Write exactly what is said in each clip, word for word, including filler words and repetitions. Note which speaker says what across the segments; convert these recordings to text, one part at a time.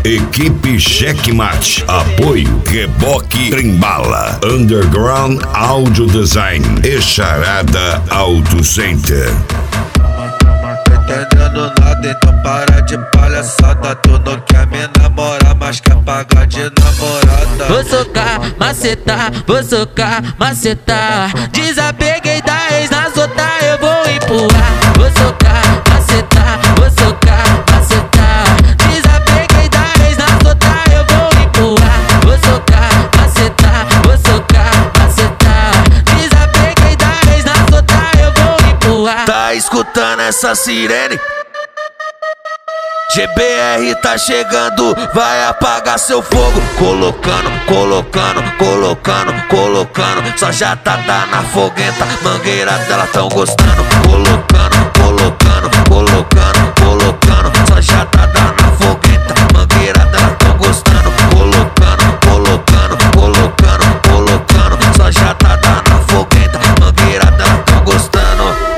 Speaker 1: Equipe Checkmate. Apoio Reboque Trembala. Underground Audio Design e Charada Auto Center.
Speaker 2: Entendendo nada, então para de palhaçada. Tu não quer me namorar, mas quer pagar de namorada.
Speaker 3: Vou socar, macetar, vou socar, macetar. Desapeguei da ex, nas outras eu vou empurrar. Vou socar, macetar, vou socar, macetar. Desapeguei da ex, nas outras eu vou empurrar. Vou socar, macetar, vou socar, macetar. Desapeguei da ex, nas outras eu vou empurrar.
Speaker 2: Tá escutando essa sirene? G B R tá chegando, vai apagar seu fogo. Colocando, colocando, colocando, colocando. Só já tá dando na foguenta, mangueira dela tão gostando. Colocando, colocando, colocando, colocando. Só já tá dando na foguenta, mangueira dela tão gostando. Colocando, colocando, colocando, colocando. Só já tá dando na foguenta, mangueira dela tão gostando.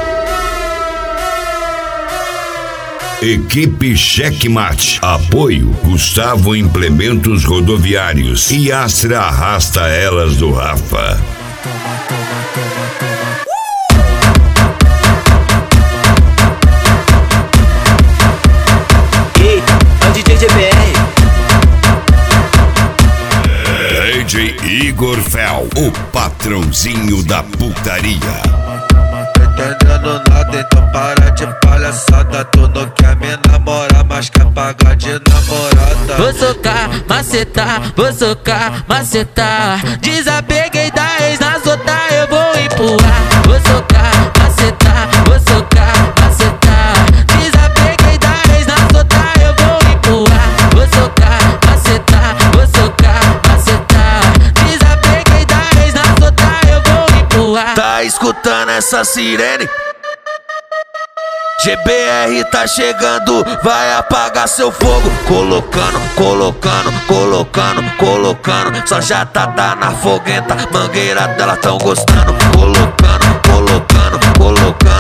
Speaker 1: Equipe Checkmate. Apoio Gustavo Implementos Rodoviários e Astra Arrasta Elas do Rafa.
Speaker 4: Ei, é o D J G B R.
Speaker 1: D J Igor Fel, o patrãozinho da putaria.
Speaker 2: Entendendo nada, então para de palhaçada. Tu não quer me namorar, mas quer pagar de namorada.
Speaker 3: Vou socar, macetar, vou socar, macetar. Desapeguei da ex, nas outras eu vou empurrar. Vou socar, macetar, vou socar, macetar. Desapeguei da ex, nas outras eu vou empurrar. Vou socar, macetar, vou socar, macetar. Desapeguei da ex, nas outras eu vou empurrar.
Speaker 2: Tá escutando essa sirene? G B R tá chegando, vai apagar seu fogo. Colocando, colocando, colocando, colocando. Só já tá dando na foguenta, mangueira dela tão gostando. Colocando, colocando, colocando.